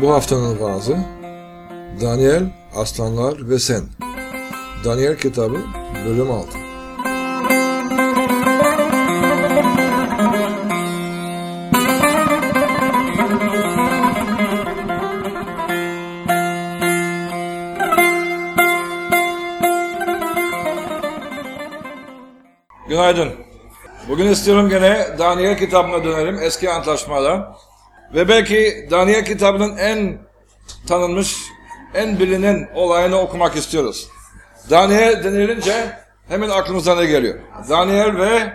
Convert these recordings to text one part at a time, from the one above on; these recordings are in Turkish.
Bu haftanın vaazı Daniel, Aslanlar ve Sen. Daniel kitabı bölüm 6. Günaydın. Bugün istiyorum gene Daniel kitabına dönelim, eski antlaşmadan. Ve belki Daniel kitabının en tanınmış, en bilinen olayını okumak istiyoruz. Daniel denilince hemen aklımıza ne geliyor? Daniel ve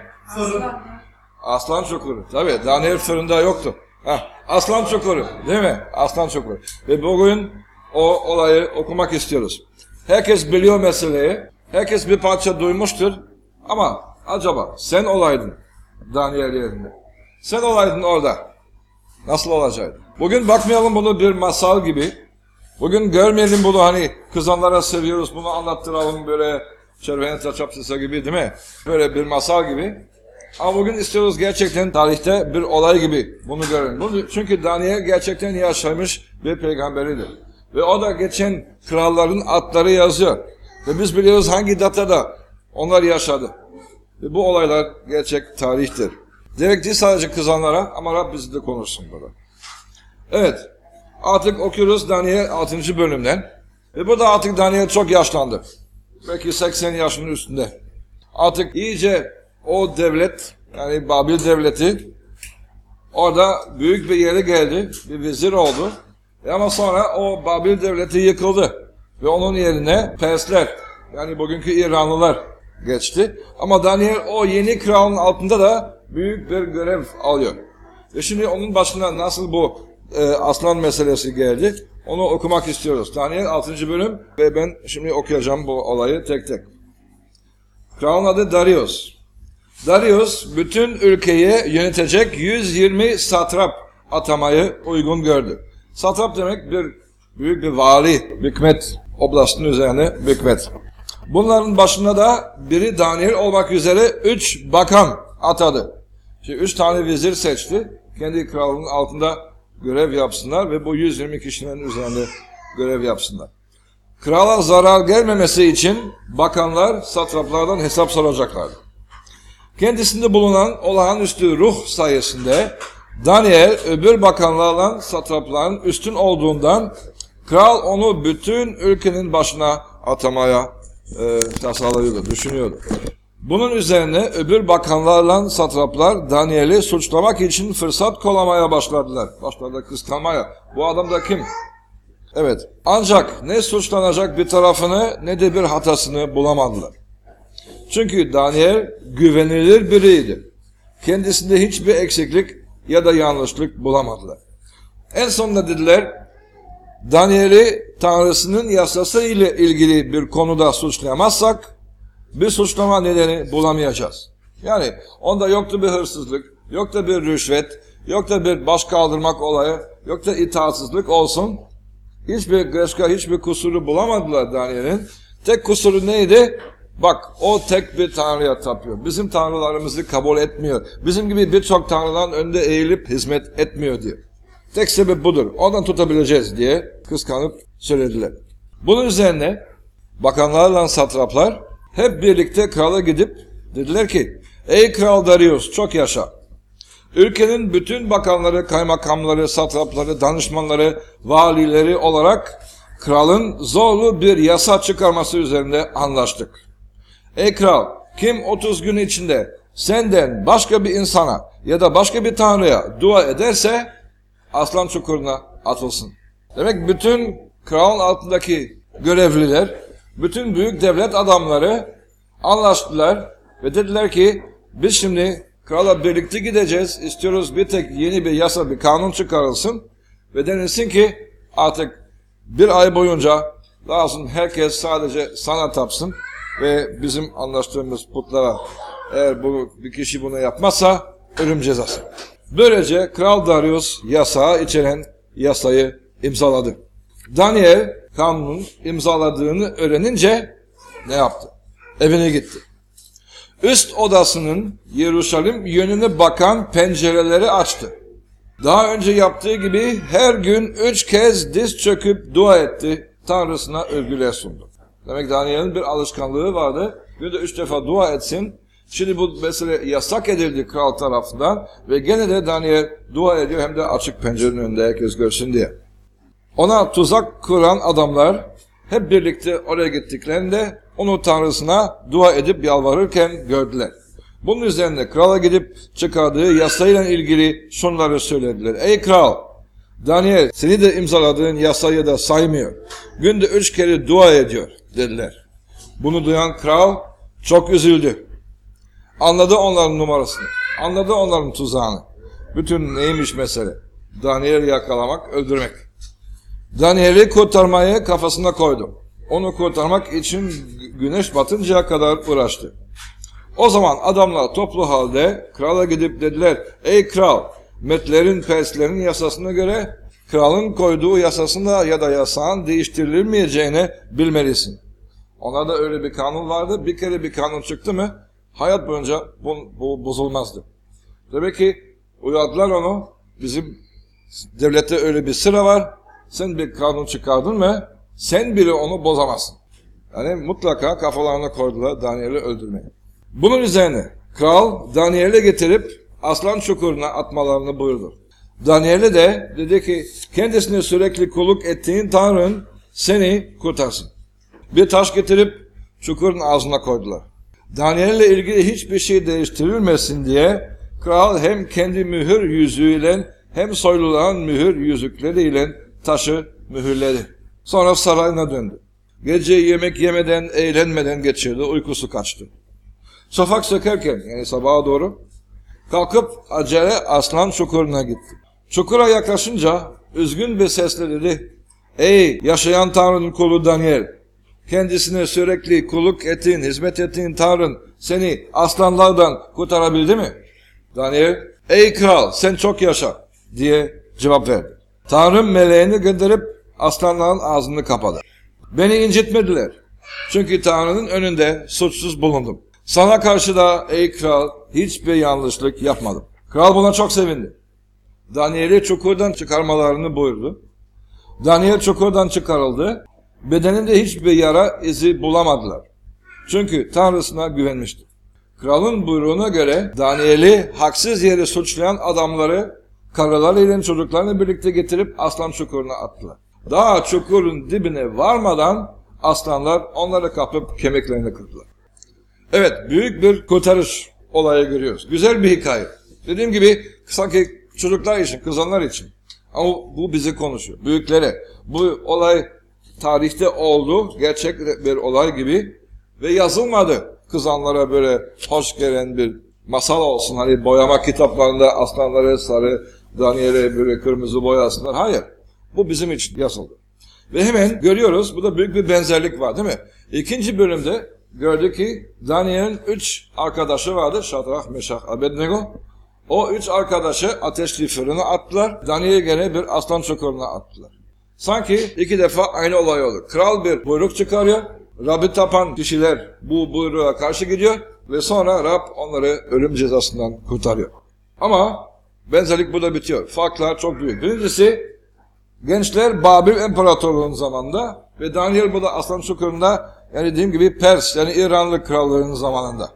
Aslan Çukuru. Tabii Daniel fırında yoktu. Aslan Çukuru değil mi? Aslan Çukuru. Ve bugün o olayı okumak istiyoruz. Herkes biliyor meseleyi. Herkes bir parça duymuştur. Ama acaba sen olaydın Daniel yerinde. Sen olaydın orada. Nasıl olacaktı? Bugün bakmayalım bunu bir masal gibi. Bugün görmeyelim bunu hani kızanlara seviyoruz bunu anlattıralım böyle Çerveneta Çapsısa gibi değil mi? Böyle bir masal gibi. Ama bugün istiyoruz gerçekten tarihte bir olay gibi bunu görelim. Çünkü Daniel gerçekten yaşamış bir peygamberidir. Ve o da geçen kralların adları yazıyor. Ve biz biliyoruz hangi datada onlar yaşadı. Ve bu olaylar gerçek tarihtir. Direkt değil sadece kızanlara ama Rab bizi de konuşsun burada. Evet, artık okuyoruz Daniel 6. bölümden. Ve burada artık Daniel çok yaşlandı. Belki 80 yaşının üstünde. Artık iyice o devlet, yani Babil devleti, orada büyük bir yere geldi, bir vezir oldu. Ama sonra o Babil devleti yıkıldı. Ve onun yerine Persler, yani bugünkü İranlılar geçti. Ama Daniel o yeni kralın altında da büyük bir görev alıyor. Ve şimdi onun başına nasıl bu aslan meselesi geldi, onu okumak istiyoruz. Daniel 6. bölüm ve ben şimdi okuyacağım bu olayı tek tek. Kralın adı Darius. Darius bütün ülkeyi yönetecek 120 satrap atamayı uygun gördü. Satrap demek büyük bir vali, hükmet, oblastın üzerine hükmet. Bunların başında da biri Daniel olmak üzere 3 bakan atadı. Şimdi 3 tane vezir seçti. Kendi kralının altında görev yapsınlar ve bu 120 kişinin üzerinde görev yapsınlar. Krala zarar gelmemesi için bakanlar satraplardan hesap soracaklardı. Kendisinde bulunan olağanüstü ruh sayesinde Daniel öbür bakanlarla satrapların üstün olduğundan kral onu bütün ülkenin başına atamaya tasarlıyordu, düşünüyordu. Bunun üzerine öbür bakanlarla satraplar Daniel'i suçlamak için fırsat kollamaya başladılar. Başladılar kıskanmaya. Bu adam da kim? Evet. Ancak ne suçlanacak bir tarafını ne de bir hatasını bulamadılar. Çünkü Daniel güvenilir biriydi. Kendisinde hiçbir eksiklik ya da yanlışlık bulamadılar. En sonunda dediler, Daniel'i Tanrısının yasası ile ilgili bir konuda suçlayamazsak bir suçlama nedeni bulamayacağız. Yani onda yoktu bir hırsızlık, yok da bir rüşvet, yok da bir baş kaldırmak olayı, yok da itaatsizlik olsun. Hiçbir kusuru bulamadılar Daniel'in. Tek kusuru neydi? Bak o tek bir tanrıya tapıyor. Bizim tanrılarımızı kabul etmiyor. Bizim gibi birçok tanrıların önünde eğilip hizmet etmiyor diyor. Tek sebep budur. Ondan tutabileceğiz diye kıskanıp söylediler. Bunun üzerine bakanlarla satraplar hep birlikte krala gidip dediler ki, ey Kral Darius çok yaşa. Ülkenin bütün bakanları, kaymakamları, satrapları, danışmanları, valileri olarak kralın zorlu bir yasa çıkarması üzerinde anlaştık. Ey kral, kim 30 gün içinde senden başka bir insana ya da başka bir tanrıya dua ederse aslan çukuruna atılsın. Demek bütün kralın altındaki görevliler, bütün büyük devlet adamları anlaştılar ve dediler ki biz şimdi krala birlikte gideceğiz. İstiyoruz bir tek yeni bir yasa, bir kanun çıkarılsın ve denilsin ki artık bir ay boyunca lazım herkes sadece sana tapsın ve bizim anlaştığımız putlara eğer bir kişi bunu yapmazsa ölüm cezası. Böylece Kral Darius yasağı içeren yasayı imzaladı. Daniel kanunun imzaladığını öğrenince ne yaptı? Evine gitti. Üst odasının Yeruşalim yönüne bakan pencereleri açtı. Daha önce yaptığı gibi her gün 3 kez diz çöküp dua etti. Tanrısına övgüler sundu. Demek Daniel'in bir alışkanlığı vardı. Günde 3 defa dua etsin. Şimdi bu mesele yasak edildi kral tarafından ve gene de Daniel dua ediyor, hem de açık pencerenin önünde herkes görsün diye. Ona tuzak kuran adamlar hep birlikte oraya gittiklerinde onu Tanrısına dua edip yalvarırken gördüler. Bunun üzerine krala gidip çıkardığı yasayla ilgili şunları söylediler. Ey kral, Daniel seni de imzaladığın yasayı da saymıyor. Günde 3 kere dua ediyor dediler. Bunu duyan kral çok üzüldü. Anladı onların numarasını. Anladı onların tuzağını. Bütün neymiş mesele? Daniel'i yakalamak, öldürmek. Daniel'i kurtarmayı kafasına koydu. Onu kurtarmak için güneş batıncaya kadar uğraştı. O zaman adamlar toplu halde krala gidip dediler, ey kral, Medlerin, Perslerin yasasına göre kralın koyduğu yasasında ya da yasağın değiştirilmeyeceğini bilmelisin. Ona da öyle bir kanun vardı. Bir kere bir kanun çıktı mı hayat boyunca bu bozulmazdı. Demek ki uyardılar onu. Bizim devlette öyle bir sıra var. Sen bir kanun çıkardın mı sen bile onu bozamazsın. Yani mutlaka kafalarına koydular Daniel'i öldürmeye. Bunun üzerine kral Daniel'i getirip aslan çukuruna atmalarını buyurdu. Daniel'e de dedi ki kendisine sürekli kulluk ettiğin Tanrın seni kurtarsın. Bir taş getirip çukurun ağzına koydular. Daniel'le ilgili hiçbir şey değiştirilmesin diye kral hem kendi mühür yüzüğüyle hem soyluların mühür yüzükleriyle taşı mühürledi. Sonra sarayına döndü. Geceyi yemek yemeden, eğlenmeden geçirdi, uykusu kaçtı. Şafak sökerken, yani sabaha doğru, kalkıp acele aslan çukuruna gitti. Çukura yaklaşınca üzgün bir sesle dedi, ey yaşayan Tanrı'nın kulu Daniel, kendisine sürekli kulluk ettiğin, hizmet ettiğin Tanrın seni aslanlardan kurtarabildi mi? Daniel, ey kral sen çok yaşa diye cevap verdi. Tanrım meleğini gönderip aslanların ağzını kapadı. Beni incitmediler. Çünkü Tanrı'nın önünde suçsuz bulundum. Sana karşı da ey kral hiçbir yanlışlık yapmadım. Kral buna çok sevindi. Daniel'i çukurdan çıkarmalarını buyurdu. Daniel çukurdan çıkarıldı. Bedeninde hiçbir yara izi bulamadılar. Çünkü Tanrısına güvenmişti. Kralın buyruğuna göre Daniel'i haksız yere suçlayan adamları karılarıyla çocuklarını birlikte getirip aslan çukuruna attılar. Daha çukurun dibine varmadan aslanlar onları kapıp kemiklerini kırdılar. Evet, büyük bir kurtarış olayı görüyoruz. Güzel bir hikaye. Dediğim gibi sanki çocuklar için, kızanlar için. Ama bu bizi konuşuyor. Büyüklere. Bu olay tarihte oldu. Gerçek bir olay gibi. Ve yazılmadı. Kızanlara böyle hoş gelen bir masal olsun. Hani boyama kitaplarında aslanları sarı, Daniel'e böyle kırmızı boyasınlar. Hayır. Bu bizim için yazıldı. Ve hemen görüyoruz. Burada büyük bir benzerlik var değil mi? İkinci bölümde gördük ki Daniel'in 3 arkadaşı vardı. Şadrach, Meşach, Abednego. O 3 arkadaşı ateşli fırına attılar. Daniel'i gene bir aslan çukuruna attılar. Sanki 2 defa aynı olay oldu. Kral bir buyruk çıkarıyor. Rab'i tapan kişiler bu buyruğa karşı gidiyor. Ve sonra Rab onları ölüm cezasından kurtarıyor. Ama benzerlik burada bitiyor. Farklar çok büyük. Birincisi gençler Babil İmparatorluğu'nun zamanında ve Daniel burada aslan çukurunda, yani dediğim gibi Pers, yani İranlı krallarının zamanında.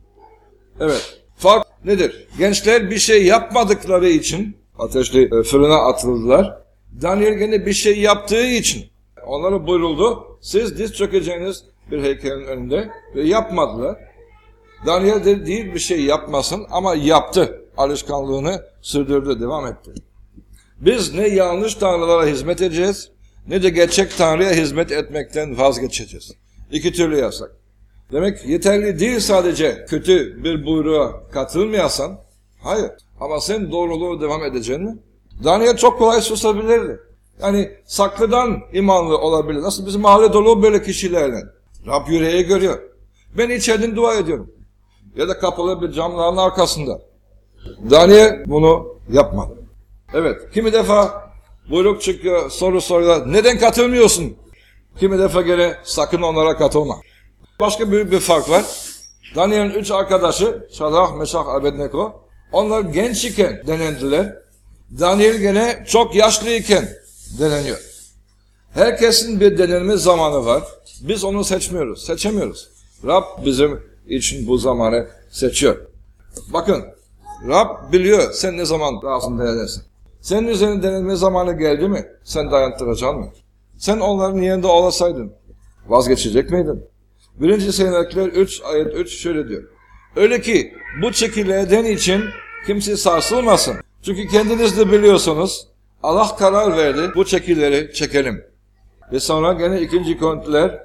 Evet. Fark nedir? Gençler bir şey yapmadıkları için ateşli fırına atıldılar. Daniel gene bir şey yaptığı için onlara buyuruldu. Siz diz çökeceğiniz bir heykelin önünde ve yapmadılar. Daniel de değil bir şey yapmasın ama yaptı. Alışkanlığını sürdürdü, devam etti. Biz ne yanlış tanrılara hizmet edeceğiz ne de gerçek Tanrı'ya hizmet etmekten vazgeçeceğiz. İki türlü yasak. Demek yeterli değil sadece kötü bir buyruğa katılmayasan. Hayır. Ama sen doğruluğu devam edeceksin mi? Daniel çok kolay susabilirdi. Yani saklıdan imanlı olabilir. Nasıl bizim mahalle dolu böyle kişilerle. Rab yüreği görüyor. Ben içeriden dua ediyorum. Ya da kapalı bir camların arkasında. Daniel bunu yapmadı. Evet. Kimi defa buyruk çıkıyor, soru soruyor. Neden katılmıyorsun? Kimi defa gene sakın onlara katılma. Başka büyük bir fark var. Daniel'in 3 arkadaşı Şadrach, Meşach, Abednego. Onlar genç iken denendiler. Daniel gene çok yaşlıyken deneniyor. Herkesin bir denenme zamanı var. Biz onu seçmiyoruz, seçemiyoruz. Rab bizim için bu zamanı seçiyor. Bakın, Rab biliyor sen ne zaman lazım denenirsin. Senin üzerine denenme zamanı geldi mi? Sen dayandıracaksın mı? Sen onların yerinde olasaydın vazgeçecek miydin? 1. Seyirciler 3 ayet 3 şöyle diyor. Öyle ki bu çekilerden için kimse sarsılmasın. Çünkü kendiniz de biliyorsunuz Allah karar verdi bu çekileri çekelim. Ve sonra gene 2. Korintiler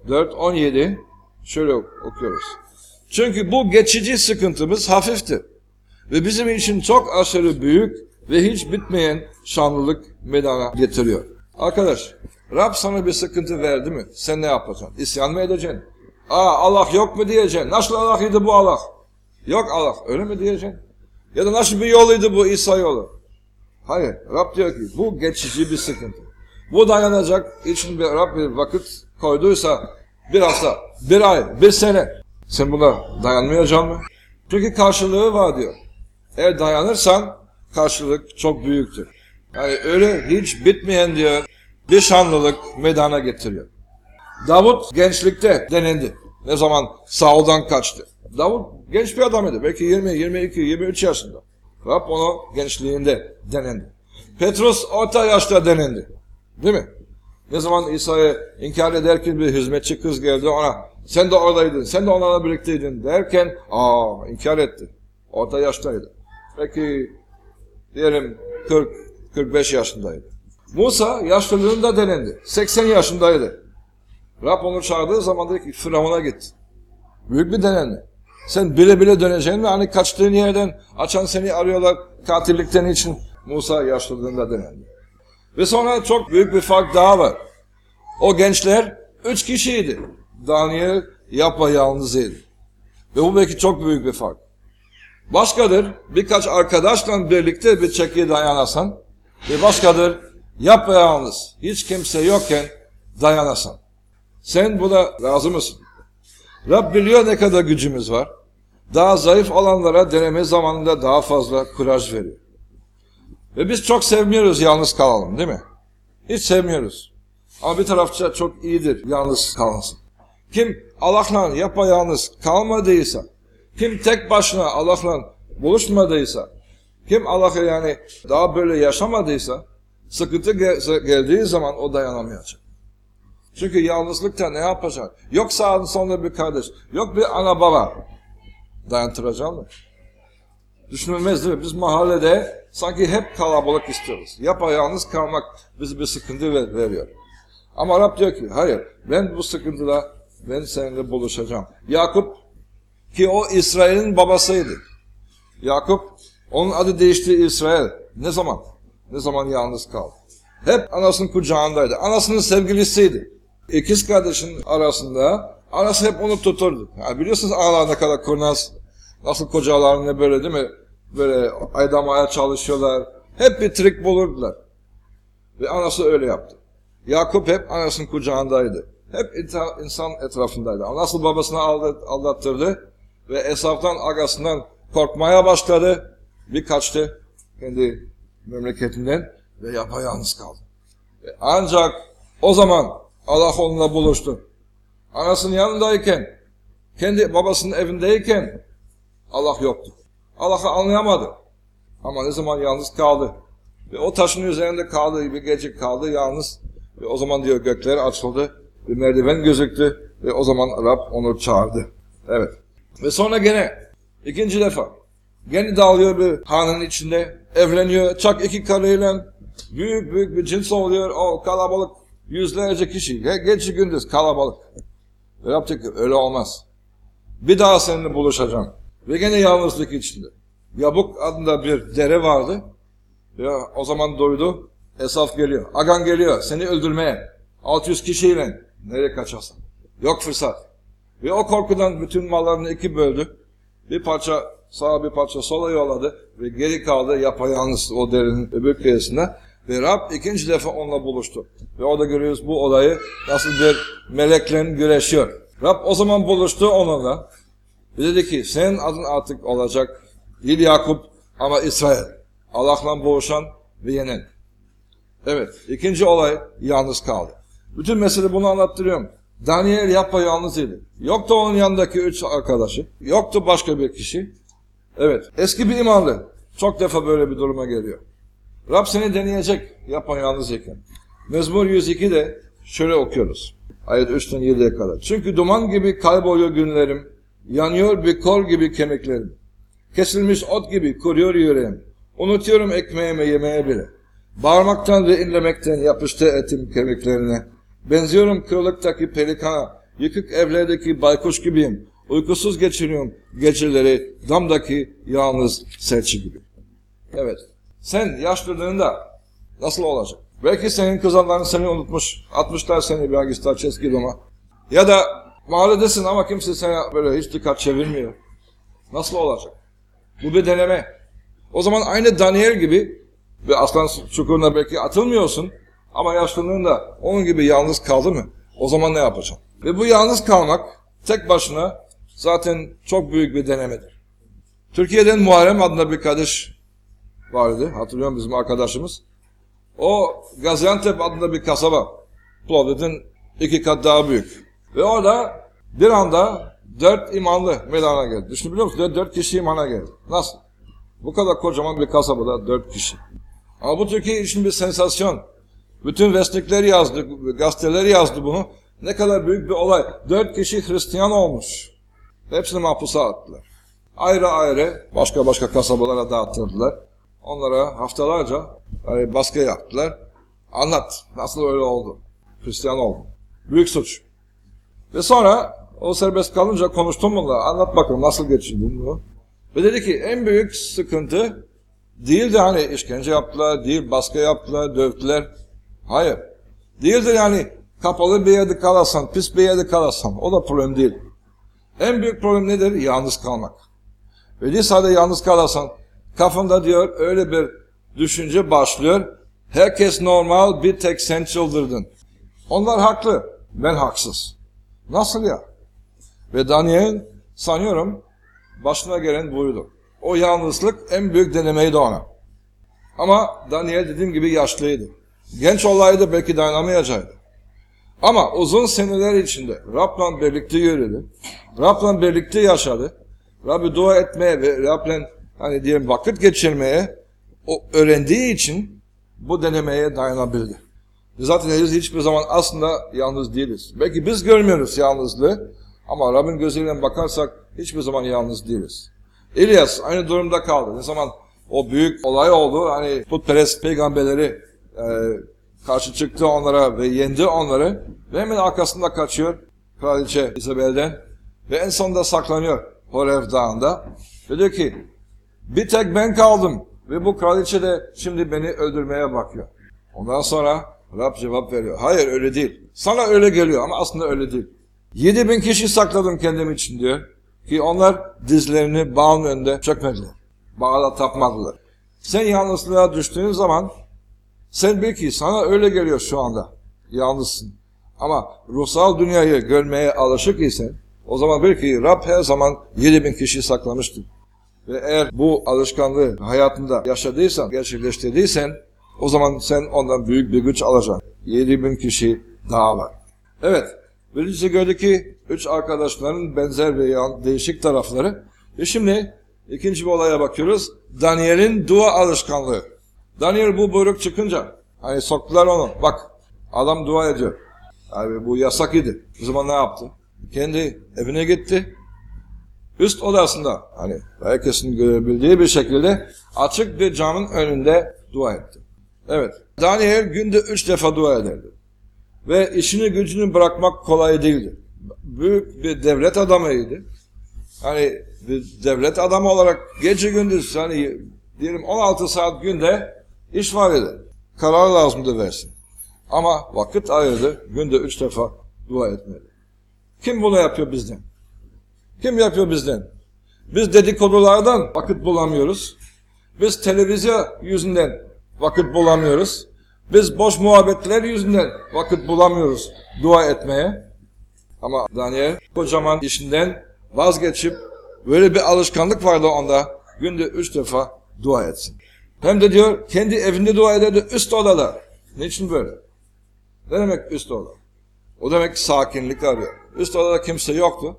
4:17 şöyle okuyoruz. Çünkü bu geçici sıkıntımız hafiftir. Ve bizim için çok aşırı büyük ve hiç bitmeyen şanlılık meydana getiriyor. Arkadaş, Rab sana bir sıkıntı verdi mi? Sen ne yapacaksın? İsyan mı edeceksin? Allah yok mu diyeceksin? Nasıl Allah'ydı bu Allah? Yok Allah, öyle mi diyeceksin? Ya da nasıl bir yoluydu bu İsa yolu? Hayır, Rab diyor ki bu geçici bir sıkıntı. Bu dayanacak için Rab bir vakit koyduysa bir hafta, bir ay, bir sene. Sen buna dayanmayacaksın mı? Çünkü karşılığı var diyor. Eğer dayanırsan karşılık çok büyüktür. Yani öyle hiç bitmeyen diyor bir şanlılık meydana getiriyor. Davut gençlikte denendi. Ne zaman Saul'dan kaçtı. Davut genç bir adamıydı. Belki 20, 22, 23 yaşında. Rab onu gençliğinde denendi. Petrus orta yaşta denendi. Değil mi? Ne zaman İsa'yı inkar ederken bir hizmetçi kız geldi ona sen de oradaydın, sen de onlarla birlikteydin derken inkar etti. Orta yaştaydı. Belki diyelim 40-45 yaşındaydı. Musa yaşlılığında denendi. 80 yaşındaydı. Rab onu çağırdığı zaman dedi ki Firavun'a git. Büyük bir denenme. Sen bile bile döneceksin ve hani kaçtığın yerden açan seni arıyorlar katillikten için. Musa yaşlılığında denendi. Ve sonra çok büyük bir fark daha var. O gençler 3 kişiydi. Daniel yapayalnızıydı. Ve bu belki çok büyük bir fark. Başkadır birkaç arkadaşla birlikte bir çekiye dayanasan ve başkadır yapayalnız hiç kimse yokken dayanasan. Sen buna razı mısın? Rab biliyor ne kadar gücümüz var. Daha zayıf olanlara deneme zamanında daha fazla kuraj veriyor. Ve biz çok sevmiyoruz yalnız kalalım değil mi? Hiç sevmiyoruz. Ama bir tarafça çok iyidir yalnız kalmasın. Kim Allah'la yapayalnız kalmadıysa, kim tek başına Allah'la buluşmadıysa, kim Allah'a yani daha böyle yaşamadıysa, sıkıntı geldiği zaman o dayanamayacak. Çünkü yalnızlıkta ne yapacak? Yok sağın sonunda bir kardeş, yok bir ana baba. Dayandıracak mı? Düşünülmez değil mi? Biz mahallede sanki hep kalabalık istiyoruz. Yapayalnız kalmak bize bir sıkıntı veriyor. Ama Rab diyor ki hayır ben bu sıkıntıda ben seninle buluşacağım. Yakup ki o İsrail'in babasıydı. Yakup onun adı değişti İsrail. Ne zaman? Ne zaman yalnız kaldı? Hep anasının kucağındaydı. Anasının sevgilisiydi. İkiz kardeşin arasında anası hep onu tuturdu. Yani biliyorsunuz analar ne kadar kurnaz. Nasıl kocalarını böyle değil mi? Böyle aydamaya çalışıyorlar. Hep bir trik bulurdular. Ve anası öyle yaptı. Yakup hep anasının kucağındaydı. Hep insan etrafındaydı. Nasıl babasını aldattırdı ve Esav'dan, agasından korkmaya başladı. Bir kaçtı kendi memleketinden ve yapayalnız kaldı. Ancak o zaman Allah onunla buluştu. Anasının yanındayken, kendi babasının evindeyken Allah yoktu. Allah'ı anlayamadı. Ama ne zaman yalnız kaldı ve o taşın üzerinde kaldı, bir gece kaldı yalnız ve o zaman diyor gökler açıldı, bir merdiven gözüktü ve o zaman Rab onu çağırdı. Evet. Ve sonra gene ikinci defa gene dağılıyor bir hanın içinde, evleniyor, çak 2 karıyla büyük bir cins oluyor, o kalabalık yüzlerce kişi, gece gündüz kalabalık. Ve Rab diyor ki öyle olmaz. Bir daha seninle buluşacağım. Ve gene yalnızlık içinde. Yabuk adında bir dere vardı. Ya o zaman duydu. Esaf geliyor. Agan geliyor seni öldürmeye. 600 kişiyle nereye kaçarsın? Yok fırsat. Ve o korkudan bütün mallarını 2 böldü. Bir parça sağa bir parça sola yolladı. Ve geri kaldı yapayalnız o derenin öbür kıyısında. Ve Rab ikinci defa onunla buluştu. Ve orada görüyoruz bu olayı nasıl bir melekle güreşiyor. Rab o zaman buluştu onunla. Ve dedi ki senin adın artık olacak değil Yakup ama İsrail. Allah'la boğuşan ve yenen. Evet, ikinci olay yalnız kaldı. Bütün mesele bunu anlattırıyorum. Daniel yapayalnızıydı. Yoktu onun yanındaki 3 arkadaşı. Yoktu başka bir kişi. Evet, eski bir imanlı. Çok defa böyle bir duruma geliyor. Rab seni deneyecek yapayalnızken. Mezmur 102'de şöyle okuyoruz. Ayet 3'ten 7'ye kadar. Çünkü duman gibi kayboluyor günlerim. Yanıyor bir kor gibi kemiklerim. Kesilmiş ot gibi kuruyor yüreğim. Unutuyorum ekmeğime yemeğe bile. Bağırmaktan ve inlemekten yapıştı etim kemiklerine. Benziyorum kırılıktaki pelikana. Yıkık evlerdeki baykuş gibiyim. Uykusuz geçiriyorum geceleri damdaki yalnız serçe gibi. Evet. Sen yaşlandığında nasıl olacak? Belki senin kızanların seni unutmuş. Atmışlar seni bir Agistar Çeskidoma. Ya da mahalledesin ama kimse sana böyle hiç dikkat çevirmiyor. Nasıl olacak? Bu bir deneme. O zaman aynı Daniel gibi ve aslan çukuruna belki atılmıyorsun ama yaşlandığında onun gibi yalnız kaldı mı? O zaman ne yapacaksın? Ve bu yalnız kalmak tek başına zaten çok büyük bir denemedir. Türkiye'den Muharrem adında bir kardeş vardı. Hatırlıyorum bizim arkadaşımız. O Gaziantep adında bir kasaba. Plovdiv'den 2 kat daha büyük. Ve orada bir anda 4 imanlı meydana geldi. Düşünebiliyor musun? 4 kişi imana geldi. Nasıl? Bu kadar kocaman bir kasabada 4 kişi. Ama bu Türkiye için bir sensasyon. Bütün vesnikler yazdı, gazeteler yazdı bunu. Ne kadar büyük bir olay. 4 kişi Hristiyan olmuş. Hepsini mahpusa attılar. Ayrı ayrı başka kasabalara dağıtırdılar. Onlara haftalarca baskı yaptılar. Anlat. Nasıl öyle oldu? Hristiyan oldu. Büyük suç. Ve sonra o serbest kalınca konuştum bununla. Anlat bakalım nasıl geçirdin bunu. Ve dedi ki en büyük sıkıntı değildi hani işkence yaptılar, değil baskı yaptılar, dövdüler. Hayır. Değildi yani kapalı bir yerde kalarsan, pis bir yerde kalarsan. O da problem değil. En büyük problem nedir? Yalnız kalmak. Ve lisede yalnız kalarsan kafanda diyor öyle bir düşünce başlıyor. Herkes normal, bir tek sen çıldırdın. Onlar haklı, ben haksız. Nasıl ya? Ve Daniel sanıyorum başına gelen buydu. O yalnızlık en büyük denemeydi ona. Ama Daniel dediğim gibi yaşlıydı. Genç olaydı belki dayanamayacaktı. Ama uzun seneler içinde Rab'la birlikte yürüdü. Rab'la birlikte yaşadı. Rab'ı dua etmeye ve Rab'la hani diyelim vakit geçirmeye o öğrendiği için bu denemeye dayanabildi. Zaten hiçbir zaman aslında yalnız değiliz. Belki biz görmüyoruz yalnızlığı ama Rab'in gözüyle bakarsak hiçbir zaman yalnız değiliz. İlyas aynı durumda kaldı. Ne zaman o büyük olay oldu, hani putperest peygamberleri karşı çıktı onlara ve yendi onları ve hemen arkasında kaçıyor Kraliçe İzabel'den ve en sonunda saklanıyor Horev Dağı'nda ve diyor ki bir tek ben kaldım ve bu kraliçe de şimdi beni öldürmeye bakıyor. Ondan sonra Rab cevap veriyor. Hayır öyle değil. Sana öyle geliyor ama aslında öyle değil. 7.000 kişi sakladım kendim için diyor. Ki onlar dizlerini Baal'ın önünde çökmediler. Baal'a tapmadılar. Sen yalnızlığa düştüğün zaman sen bil ki sana öyle geliyor şu anda. Yalnızsın. Ama ruhsal dünyayı görmeye alışık isen o zaman bil ki Rab her zaman 7.000 kişi saklamıştır. Ve eğer bu alışkanlığı hayatında yaşadıysan, gerçekleştirdiysen o zaman sen ondan büyük bir güç alacaksın. 7.000 kişi daha var. Evet. Birincisi gördük ki 3 arkadaşların benzer ve değişik tarafları. Ve şimdi ikinci bir olaya bakıyoruz. Daniel'in dua alışkanlığı. Daniel bu buyruk çıkınca hani soktular onu. Bak adam dua ediyor. Abi bu yasak idi. O zaman ne yaptı? Kendi evine gitti. Üst odasında hani herkesin görebildiği bir şekilde açık bir camın önünde dua etti. Evet. Daniel günde 3 defa dua ederdi. Ve işini gücünü bırakmak kolay değildi. Büyük bir devlet adamıydı. Hani bir devlet adamı olarak gece gündüz hani diyelim 16 saat günde iş var idi. Karar lazımdı versin. Ama vakit ayırdı. Günde 3 defa dua etmedi. Kim bunu yapıyor bizden? Kim yapıyor bizden? Biz dedikodulardan vakit bulamıyoruz. Biz televizyon yüzünden vakit bulamıyoruz. Biz boş muhabbetler yüzünden vakit bulamıyoruz dua etmeye. Ama Daniel kocaman işinden vazgeçip böyle bir alışkanlık vardı onda. Günde 3 defa dua etsin. Hem de diyor kendi evinde dua ederdi üst odada. Niçin böyle? Ne demek üst oda? O demek sakinlik arıyor. Üst odada kimse yoktu.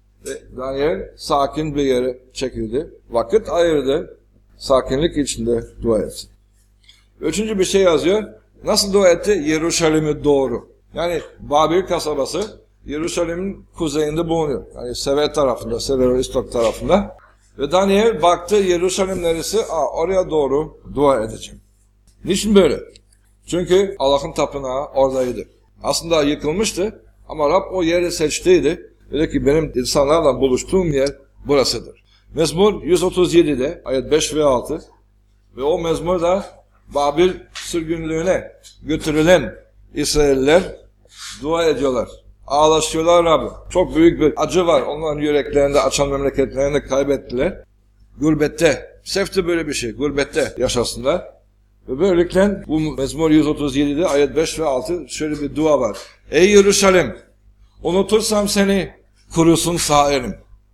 Ve Daniel sakin bir yere çekildi. Vakit ayırdı. Sakinlik içinde dua etsin. Üçüncü bir şey yazıyor. Nasıl dua etti? Yeruşalim'e doğru. Yani Babil kasabası Yeruşalim'in kuzeyinde bulunuyor. Yani Sever tarafında, Severoistok tarafında. Ve Daniel baktı Yeruşalim neresi? Oraya doğru dua edeceğim. Niçin böyle? Çünkü Allah'ın tapınağı oradaydı. Aslında yıkılmıştı ama Rab o yeri seçtiydi. Dedi ki benim insanlarla buluştuğum yer burasıdır. Mezmur 137'de ayet 5 ve 6 ve o mezmurda Babil sürgünlüğüne götürülen İsrailler dua ediyorlar. Ağlaşıyorlar Rab'be. Çok büyük bir acı var. Onların yüreklerinde açan memleketlerini kaybettiler. Gurbette. Sefte böyle bir şey. Gurbette yaşasınlar. Ve böylelikle bu Mezmur 137'de ayet 5 ve 6 şöyle bir dua var. Ey Yeruşalim! Unutursam seni kurusun sağ elim.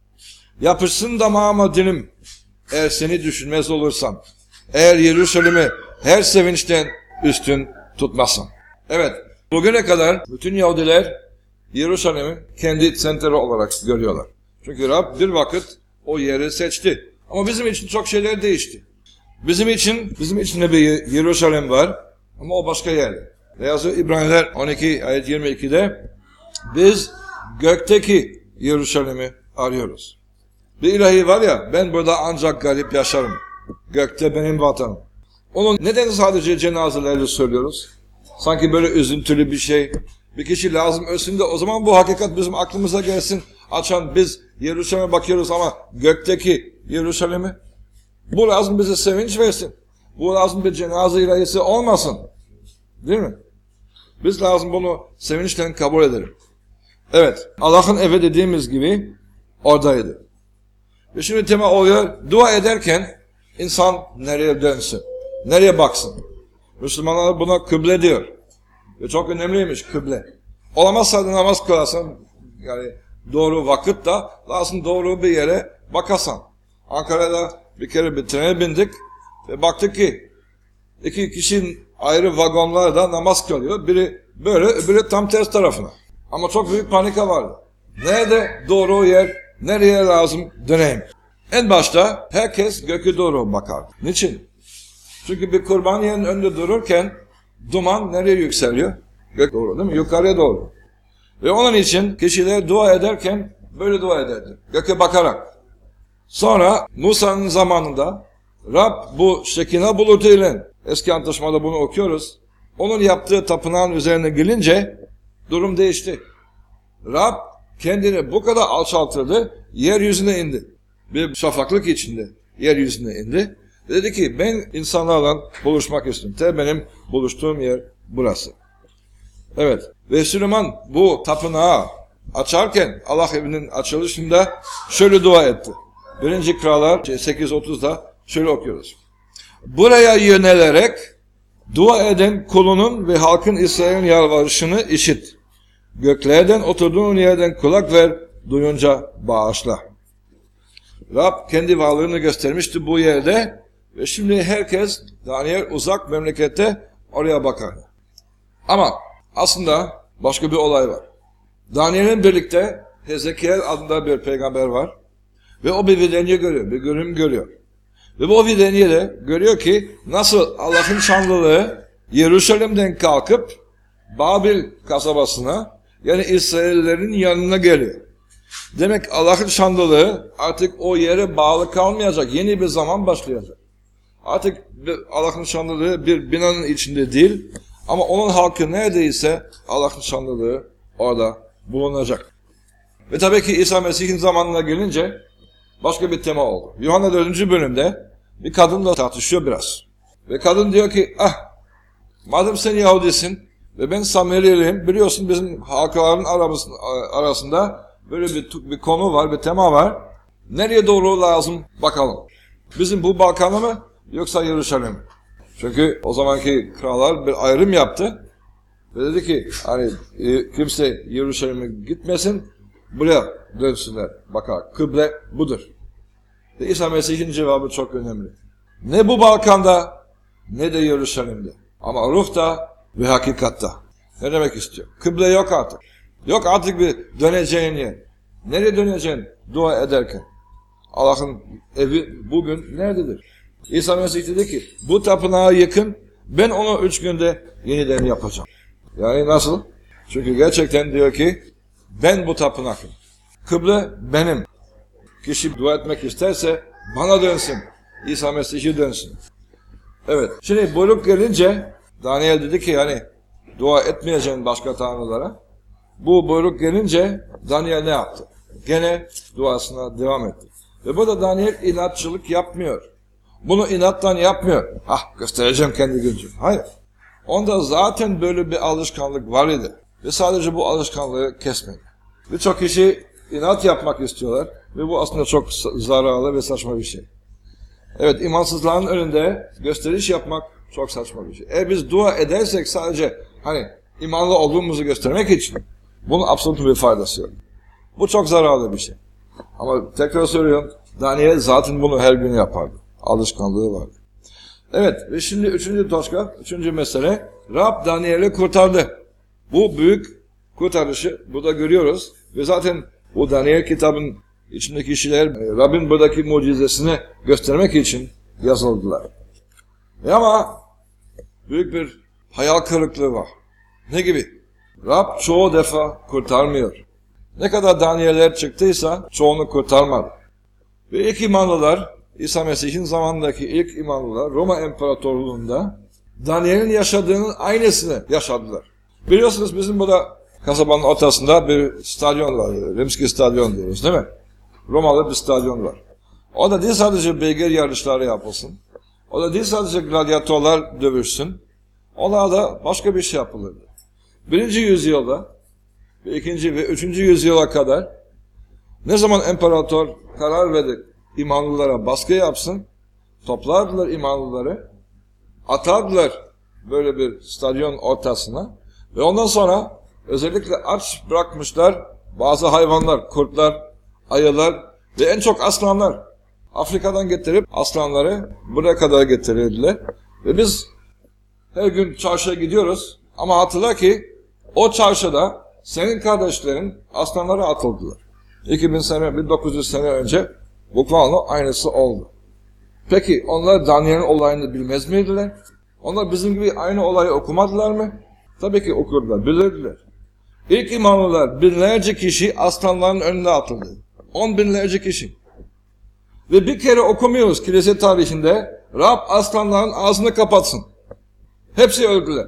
Yapışsın damağıma dilim. Eğer seni düşünmez olursam. Eğer Yeruşalim'i her sevinçten üstün tutmazsam. Evet. Bugüne kadar bütün Yahudiler Yeruşalim'i kendi senteri olarak görüyorlar. Çünkü Rab bir vakit o yeri seçti. Ama bizim için çok şeyler değişti. Bizim için de bir Yeruşalim var ama o başka yerde. Ne yazıyor? İbraniler 12 ayet 22'de biz gökteki Yeruşalim'i arıyoruz. Bir ilahi var ya, ben burada ancak garip yaşarım. Gökte benim vatanım. Onu neden sadece cenazelerle söylüyoruz? Sanki böyle üzüntülü bir şey. Bir kişi lazım ölsün de o zaman bu hakikat bizim aklımıza gelsin. Açan biz Yeruşalim'e bakıyoruz ama gökteki Yeruşalim'i. Bu lazım bize sevinç versin. Bu lazım bir cenaze ilahisi olmasın. Değil mi? Biz lazım bunu sevinçle kabul edelim. Evet, Allah'ın evi dediğimiz gibi oradaydı. Ve şimdi tema oluyor, dua ederken insan nereye dönsün? Nereye baksın? Müslümanlar buna kıble diyor. Ve çok önemliymiş kıble. Olamazsa da namaz kılarsan, yani doğru vakitte lazım doğru bir yere bakasan. Ankara'da bir kere bir trene bindik ve baktık ki iki kişinin ayrı vagonlarda namaz kılıyor. Biri böyle, öbürü tam ters tarafına. Ama çok büyük panika vardı. Nerede doğru yer, nereye lazım döneyim? En başta herkes göke doğru bakar. Niçin? Çünkü bir kurban yerinin önünde dururken duman nereye yükseliyor? Gök doğru değil mi? Yukarıya doğru. Ve onun için kişiler dua ederken böyle dua ederdi. Göke bakarak. Sonra Musa'nın zamanında Rab bu Şekina bulutuyla, eski antlaşmada bunu okuyoruz. Onun yaptığı tapınağın üzerine gelince durum değişti. Rab kendini bu kadar alçaltırdı, yeryüzüne indi. Bir şafaklık içinde yeryüzüne indi. Dedi ki ben insanlarla buluşmak istiyorum. Benim buluştuğum yer burası. Evet. Ve Süleyman bu tapınağı açarken Allah evinin açılışında şöyle dua etti. 1. Krallar 8.30'da şöyle okuyoruz. Buraya yönelerek dua eden kulunun ve halkın İsrail'in yalvarışını işit. Göklerden oturduğun yerden kulak ver, duyunca bağışla. Rab kendi varlığını göstermişti bu yerde ve şimdi herkes Daniel uzak memlekette oraya bakar. Ama aslında başka bir olay var. Daniel'in birlikte Hezekiel adında bir peygamber var ve o bir videnya görüyor, bir görüm görüyor. Ve bu videnya de görüyor ki nasıl Allah'ın şanlılığı Yeruşalim'den kalkıp Babil kasabasına, yani İsraillerin yanına geliyor. Demek Allah'ın şanlılığı artık o yere bağlı kalmayacak. Yeni bir zaman başlayacak. Artık Allah'ın şanlılığı bir binanın içinde değil ama onun halkı neredeyse Allah'ın şanlılığı orada bulunacak. Ve tabii ki İsa Mesih'in zamanına gelince başka bir tema oldu. Yuhanna 4. bölümde bir kadınla tartışıyor biraz. Ve kadın diyor ki madem sen Yahudisin ve ben Sameriliyim, biliyorsun bizim halkların arasında böyle bir konu var, bir tema var. Nereye doğru lazım bakalım. Bizim bu Balkan'a mı yoksa Yeruşalim mi? Çünkü o zamanki krallar bir ayrım yaptı. Ve dedi ki hani kimse Yeruşalim'e gitmesin, buraya dönsünler. Bakar, kıble budur. Ve İsa Mesih'in cevabı çok önemli. Ne bu Balkan'da ne de Yeruşalim'de. Ama ruhta ve hakikatta. Ne demek istiyor? Kıble yok artık. Yok artık bir döneceğin yer. Nereye döneceksin dua ederken? Allah'ın evi bugün nerededir? İsa Mesih dedi ki bu tapınağı yıkın, ben onu 3 günde yeniden yapacağım. Yani nasıl? Çünkü gerçekten diyor ki ben bu tapınakım. Kıble benim. Kişi dua etmek isterse bana dönsün. İsa Mesih'e dönsün. Evet. Şimdi buyruk gelince Daniel dedi ki yani dua etmeyeceğim başka tanrılara. Bu buyruk gelince Daniel ne yaptı? Gene duasına devam etti. Ve burada Daniel inatçılık yapmıyor. Bunu inattan yapmıyor. Göstereceğim kendi gücümü. Hayır. Onda zaten böyle bir alışkanlık var idi. Ve sadece bu alışkanlığı kesmedi. Birçok kişi inat yapmak istiyorlar. Ve bu aslında çok zararlı ve saçma bir şey. Evet, imansızların önünde gösteriş yapmak çok saçma bir şey. Eğer biz dua edersek sadece imanlı olduğumuzu göstermek için bunun absolut bir faydası yok. Bu çok zararlı bir şey. Ama tekrar söylüyorum, Daniel zaten bunu her gün yapardı. Alışkanlığı vardı. Evet ve şimdi üçüncü mesele, Rab Daniel'i kurtardı. Bu büyük kurtarışı burada görüyoruz. Ve zaten bu Daniel kitabın içindeki şeyler Rabbin buradaki mucizesini göstermek için yazıldılar. Ama büyük bir hayal kırıklığı var. Ne gibi? Rab çoğu defa kurtarmıyor. Ne kadar Daniel'ler çıktıysa çoğunu kurtarmadı. Ve ilk imanlılar, İsa Mesih'in zamanındaki ilk imanlılar Roma İmparatorluğu'nda Daniel'in yaşadığının aynısını yaşadılar. Biliyorsunuz bizim burada kasabanın ortasında bir stadyon var. Rimski Stadyon diyoruz değil mi? Romalı bir stadyon var. O da değil sadece beygir yarışları yapılsın. O da değil sadece gladyatörler dövüşsün. Onlarda başka bir şey yapılırdı. 1. yüzyılda ve 2. ve 3. yüzyıla kadar ne zaman imparator karar verdi imanlılara baskı yapsın, toplardılar imanlıları, atardılar böyle bir stadyon ortasına ve ondan sonra özellikle aç bırakmışlar bazı hayvanlar, kurtlar, ayılar ve en çok aslanlar. Afrika'dan getirip aslanları buraya kadar getirirdiler. Ve biz her gün çarşıya gidiyoruz ama hatırla ki o çarşıda senin kardeşlerin aslanlara atıldılar. 1900 sene önce bukvalno aynısı oldu. Peki onlar Daniel'in olayını bilmez miydiler? Onlar bizim gibi aynı olayı okumadılar mı? Tabii ki okurdular, bilirdiler. İlk imanlılar binlerce kişi aslanların önüne atıldı. 10 binlerce kişi. Ve bir kere okumuyoruz kilise tarihinde Rab aslanların ağzını kapatsın. Hepsi öldüler.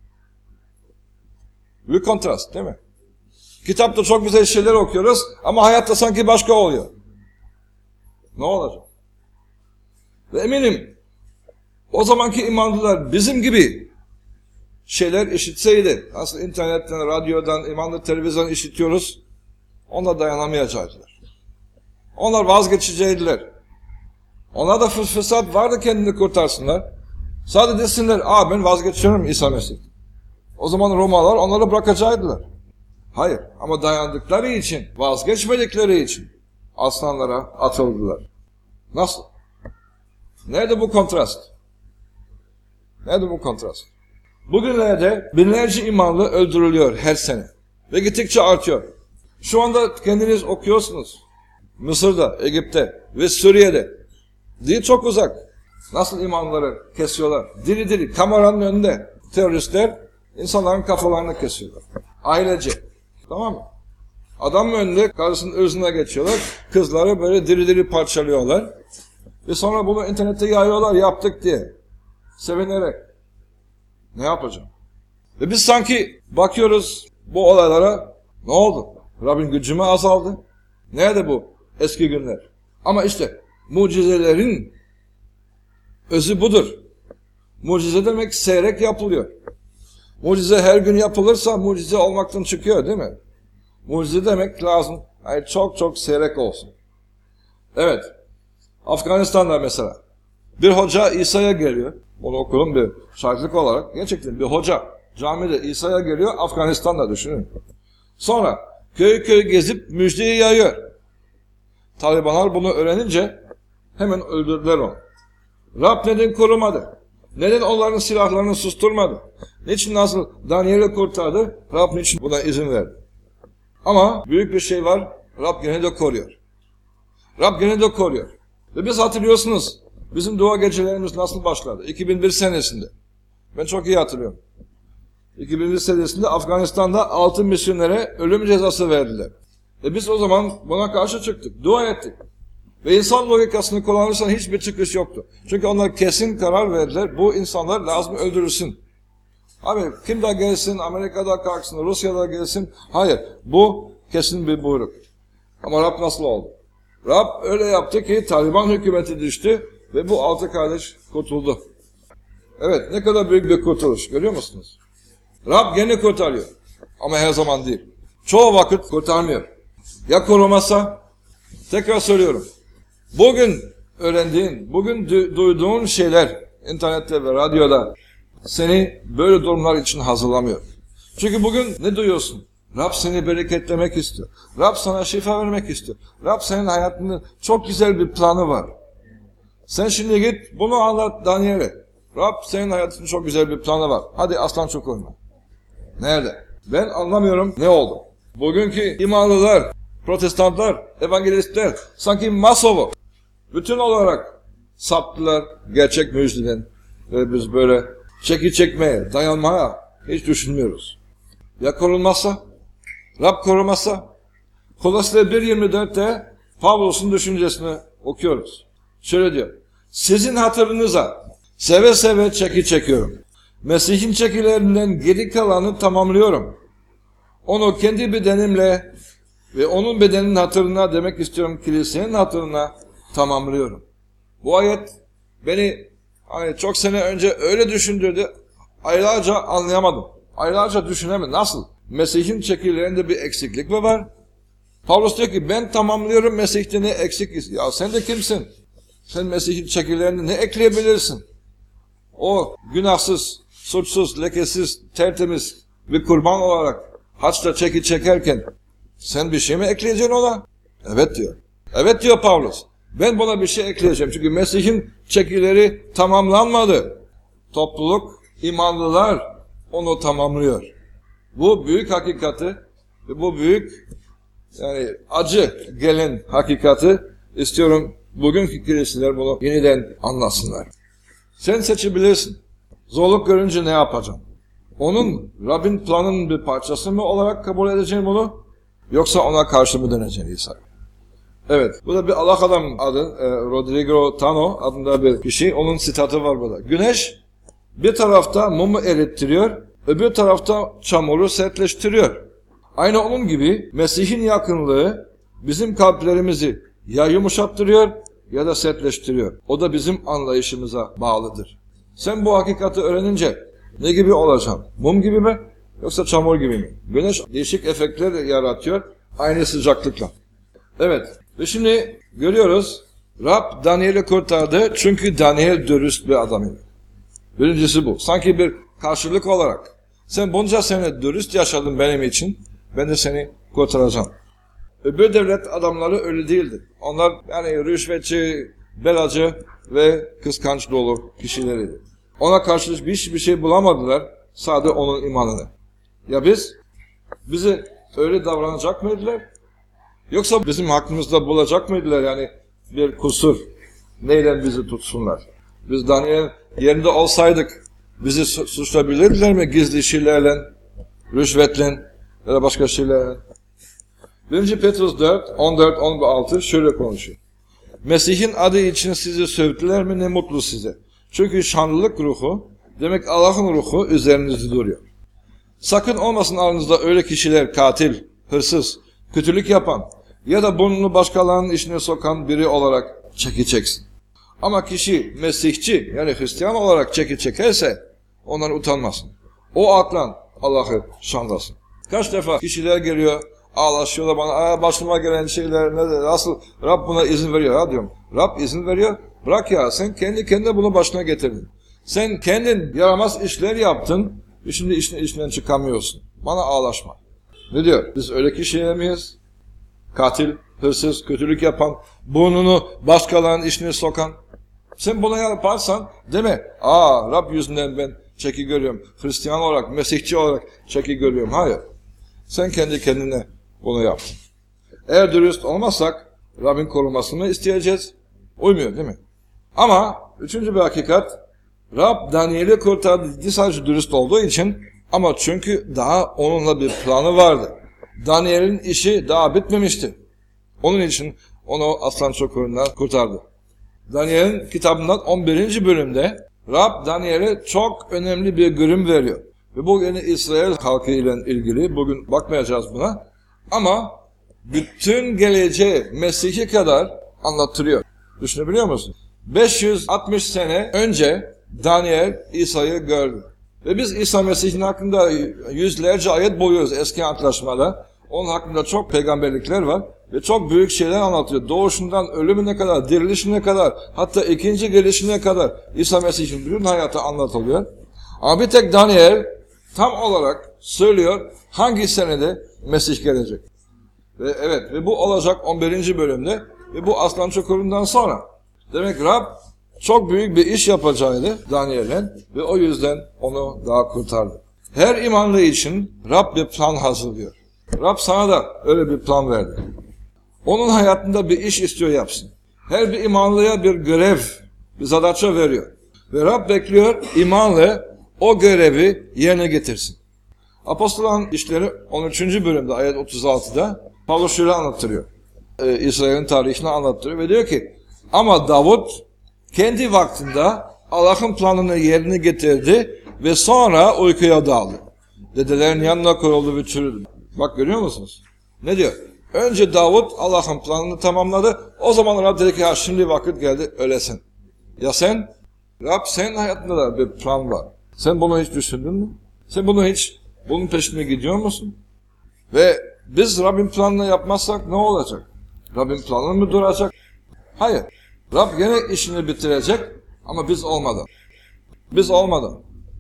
Bir kontrast değil mi? Kitapta çok güzel şeyler okuyoruz ama hayatta sanki başka oluyor. Ne olacak? Ve eminim o zamanki imanlılar bizim gibi şeyler işitseydi, nasıl internetten, radyodan, imanlı televizyon işitiyoruz, onlar dayanamayacaklar. Onlar vazgeçecekler. Onlar da fırsat vardı kendini kurtarsınlar. Sadece desinler, ben vazgeçiyorum İsa Mesih. O zaman Romalılar onları bırakacaklar. Hayır, ama dayandıkları için, vazgeçmedikleri için aslanlara atıldılar. Nasıl? Nerede bu kontrast? Nerede bu kontrast? Bugünlerde binlerce imanlı öldürülüyor her sene. Ve gittikçe artıyor. Şu anda kendiniz okuyorsunuz. Mısır'da, Egip'te ve Suriye'de. Değil çok uzak. Nasıl imanları kesiyorlar? Diri diri, kameranın önünde. Teröristler insanların kafalarını kesiyorlar. Ailece. Tamam mı? Adamın önünde karısının ırzına geçiyorlar. Kızları böyle diri diri parçalıyorlar. Ve sonra bunu internette yayıyorlar, yaptık diye. Sevinerek. Ne yapacağım? Ve biz sanki bakıyoruz bu olaylara, ne oldu? Rabbin gücü mü azaldı? Nerede bu eski günler? Ama işte mucizelerin özü budur. Mucize demek seyrek yapılıyor. Mucize her gün yapılırsa mucize olmaktan çıkıyor değil mi? Mucize demek lazım. Yani çok seyrek olsun. Evet. Afganistan'da mesela bir hoca İsa'ya geliyor. Onu okudum bir şahitlik olarak. Gerçekten bir hoca camide İsa'ya geliyor. Afganistan'da düşünün. Sonra köy gezip müjdeyi yayıyor. Talibanlar bunu öğrenince hemen öldürdüler onu. Rab neden korumadı? Neden onların silahlarını susturmadı? Niçin nasıl Daniel'i kurtardı? Rab niçin buna izin verdi? Ama büyük bir şey var. Rab gene de koruyor. Rab gene de koruyor. Ve biz hatırlıyorsunuz bizim dua gecelerimiz nasıl başladı? 2001 senesinde. Ben çok iyi hatırlıyorum. 2001 senesinde Afganistan'da 6 misyonere ölüm cezası verdiler. Biz o zaman buna karşı çıktık. Dua ettik. Ve insan logikasını kullanırsan hiçbir çıkış yoktu. Çünkü onlar kesin karar verdiler. Bu insanlar lazım öldürülsün. Abi kim de gelsin, Amerika'da kalksın, Rusya'da gelsin. Hayır. Bu kesin bir buyruk. Ama Rab nasıl oldu? Rab öyle yaptı ki Taliban hükümeti düştü ve bu 6 kardeş kurtuldu. Evet, ne kadar büyük bir kurtuluş, görüyor musunuz? Rab gene kurtarıyor. Ama her zaman değil. Çoğu vakit kurtarmıyor. Ya korumazsa? Tekrar söylüyorum. Bugün öğrendiğin, bugün duyduğun şeyler internette ve radyoda seni böyle durumlar için hazırlamıyor. Çünkü bugün ne duyuyorsun? Rab seni bereketlemek istiyor. Rab sana şifa vermek istiyor. Rab senin hayatında çok güzel bir planı var. Sen şimdi git bunu anlat Daniel'e. Rab senin hayatında çok güzel bir planı var. Hadi aslan çukuruna. Nerede? Ben anlamıyorum ne oldu. Bugünkü imanlılar, protestantlar, evangelistler sanki Masov'u bütün olarak saptılar gerçek müjdeden. Ve biz böyle çekmeye, dayanmaya hiç düşünmüyoruz. Ya korunmazsa? Rab korumazsa? Kolosyalı 1.24'te Pavlos'un düşüncesini okuyoruz. Şöyle diyor. Sizin hatırınıza seve seve çekiyorum. Mesih'in çekilerinden geri kalanı tamamlıyorum. Onu kendi bedenimle ve onun bedeninin hatırına demek istiyorum kilisenin hatırına tamamlıyorum. Bu ayet beni çok sene önce öyle düşündürdü. Aylarca anlayamadım. Aylarca düşünemedim. Nasıl? Mesih'in çekillerinde bir eksiklik mi var? Pavlus diyor ki ben tamamlıyorum Mesih'te ne eksik? Ya sen de kimsin? Sen Mesih'in çekillerinde ne ekleyebilirsin? O günahsız, suçsuz, lekesiz, tertemiz bir kurban olarak haçta çekerken sen bir şey mi ekleyeceksin ona? Evet diyor. Evet diyor Pavlus. Ben buna bir şey ekleyeceğim. Çünkü Mesih'in çekileri tamamlanmadı. Topluluk, imanlılar onu tamamlıyor. Bu büyük hakikati ve bu büyük acı gelen hakikati istiyorum bugünkü kiliseler bunu yeniden anlasınlar. Sen seçebilirsin. Zorluk görünce ne yapacaksın? Onun Rabbin planının bir parçası mı olarak kabul edeceksin bunu? Yoksa ona karşı mı döneceksin İsa? Evet. Burada bir Allah adam adı Rodrigo Tano adında bir kişi. Onun sitatı var burada. Güneş bir tarafta mumu erittiriyor, öbür tarafta çamuru sertleştiriyor. Aynı onun gibi Mesih'in yakınlığı bizim kalplerimizi ya yumuşattırıyor ya da sertleştiriyor. O da bizim anlayışımıza bağlıdır. Sen bu hakikati öğrenince ne gibi olacaksın? Mum gibi mi? Yoksa çamur gibi mi? Güneş değişik efektler yaratıyor aynı sıcaklıkla. Evet. Ve şimdi görüyoruz Rab Daniel'i kurtardı çünkü Daniel dürüst bir adamıydı. Birincisi bu. Sanki bir karşılık olarak sen bunca sene dürüst yaşadın benim için ben de seni kurtaracağım. Öbür devlet adamları öyle değildi. Onlar rüşvetçi, belacı ve kıskanç dolu kişileriydi. Ona karşı hiçbir şey bulamadılar. Sadece onun imanını. Ya bizi öyle davranacak mıydılar? Yoksa bizim hakkımızda bulacak mıydılar bir kusur? Neyle bizi tutsunlar? Biz Daniel yerinde olsaydık bizi suçlayabilirler mi gizli şeylerle, rüşvetle ya da başka şeylerle? 1. Petrus 4, 14-16 şöyle konuşuyor. Mesih'in adı için sizi sövdüler mi ne mutlu size. Çünkü şanlılık ruhu, demek Allah'ın ruhu üzerinizde duruyor. Sakın olmasın aranızda öyle kişiler katil, hırsız, kötülük yapan ya da burnunu başkalarının işine sokan biri olarak çekeceksin. Ama kişi Mesihçi Hristiyan olarak çekerse ondan utanmasın. O aklan Allah'ı şanlasın. Kaç defa kişiler geliyor ağlaşıyorlar bana başıma gelen şeyler nasıl Rab buna izin veriyor ha diyorum. Rab izin veriyor. Bırak ya sen kendi kendine bunu başına getirdin. Sen kendin yaramaz işler yaptın. Şimdi işinden çıkamıyorsun. Bana ağlaşma. Ne diyor? Biz öyle kişiler miyiz? Katil, hırsız, kötülük yapan, burnunu başkalarının işine sokan. Sen bunu yaparsan deme, Rab yüzünden ben çeki görüyorum. Hristiyan olarak, Mesihçi olarak çeki görüyorum. Hayır. Sen kendi kendine bunu yap. Eğer dürüst olmazsak Rabbin korumasını isteyeceğiz. Uymuyor değil mi? Ama üçüncü bir hakikat, Rab Daniel'i kurtardı sadece dürüst olduğu için, ama çünkü daha onunla bir planı vardı. Daniel'in işi daha bitmemişti. Onun için onu aslan çukurundan kurtardı. Daniel'in kitabından 11. bölümde Rab Daniel'e çok önemli bir görüm veriyor. Ve bu yine İsrail halkı ile ilgili. Bugün bakmayacağız buna. Ama bütün geleceği Mesih'e kadar anlattırıyor. Düşünebiliyor musun? 560 sene önce Daniel İsa'yı gördü. Ve biz İsa Mesih'in hakkında yüzlerce ayet buluyoruz eski antlaşmada. Onun hakkında çok peygamberlikler var. Ve çok büyük şeyler anlatıyor. Doğuşundan ölümüne kadar, dirilişine kadar, hatta ikinci gelişine kadar İsa Mesih'in bütün hayatı anlatılıyor. Ama bir tek Daniel tam olarak söylüyor hangi senede Mesih gelecek. Ve evet, ve bu olacak 11. bölümde ve bu aslan çukurundan sonra. Demek Rab çok büyük bir iş yapacaktı Daniel'in ve o yüzden onu daha kurtardı. Her imanlı için Rab bir plan hazırlıyor. Rab sana da öyle bir plan verdi. Onun hayatında bir iş istiyor yapsın. Her bir imanlıya bir görev, bir zadaça veriyor. Ve Rab bekliyor imanlı o görevi yerine getirsin. Apostolların İşleri 13. bölümde ayet 36'da Pavlus şöyle anlattırıyor. İsrail'in tarihini anlattırıyor ve diyor ki, ama Davut kendi vaktinde Allah'ın planını yerine getirdi ve sonra uykuya daldı. Dedelerin yanına koyuldu ve çürüdü. Bak görüyor musunuz? Ne diyor? Önce Davut Allah'ın planını tamamladı. O zaman Rab dedi ki şimdi vakit geldi ölesin. Ya sen? Rab senin hayatında da bir plan var. Sen bunu hiç düşündün mü? Sen bunun peşine gidiyor musun? Ve biz Rabbin planını yapmazsak ne olacak? Rabbin planı mı duracak? Hayır. Rab gene işini bitirecek ama biz olmadan. Biz olmadan.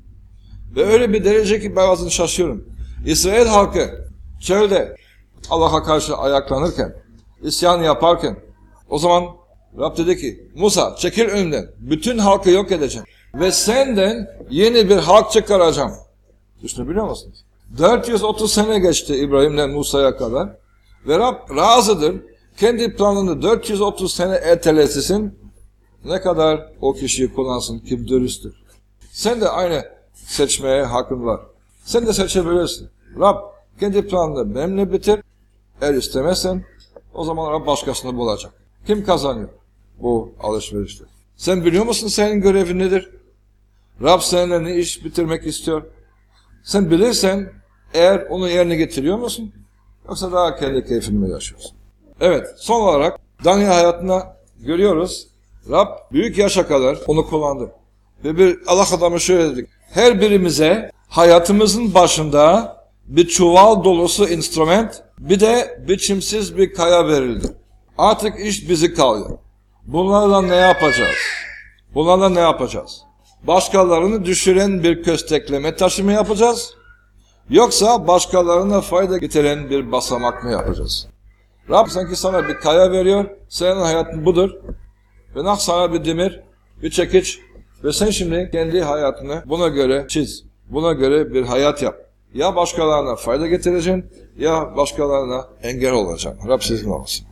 Ve öyle bir derece ki bazen şaşıyorum. İsrail halkı çölde Allah'a karşı ayaklanırken, isyan yaparken, o zaman Rab dedi ki, Musa çekil önümden, bütün halkı yok edeceğim. Ve senden yeni bir halk çıkaracağım. Düşünebiliyor musunuz? 430 sene geçti İbrahim'den Musa'ya kadar. Ve Rab razıdır. Kendi planını 430 sene ertelesin. Ne kadar o kişiyi kullansın, kim dürüsttür. Sen de aynı seçmeye hakkın var. Sen de seçebilirsin. Rab kendi planını benimle bitir. Eğer istemezsen o zaman Rab başkasını bulacak. Kim kazanıyor bu alışverişte? Sen biliyor musun senin görevin nedir? Rab seninle ne iş bitirmek istiyor? Sen bilirsen eğer onu yerine getiriyor musun? Yoksa daha kendi keyfini mi yaşıyorsun? Evet, son olarak Daniel hayatında görüyoruz. Rab büyük yaşa kadar onu kullandı. Ve bir Allah adamı şöyle dedik. Her birimize hayatımızın başında bir çuval dolusu instrument, bir de biçimsiz bir kaya verildi. Artık iş bizi kalıyor. Bunlarla ne yapacağız? Bunlarla ne yapacağız? Başkalarını düşüren bir köstekleme taşı mı yapacağız? Yoksa başkalarına fayda getiren bir basamak mı yapacağız? Rab sanki sana bir kaya veriyor, senin hayatın budur. Ve sana bir demir, bir çekiç ve sen şimdi kendi hayatını buna göre çiz. Buna göre bir hayat yap. Ya başkalarına fayda getireceksin ya başkalarına engel olacaksın. Rab sizin olsun.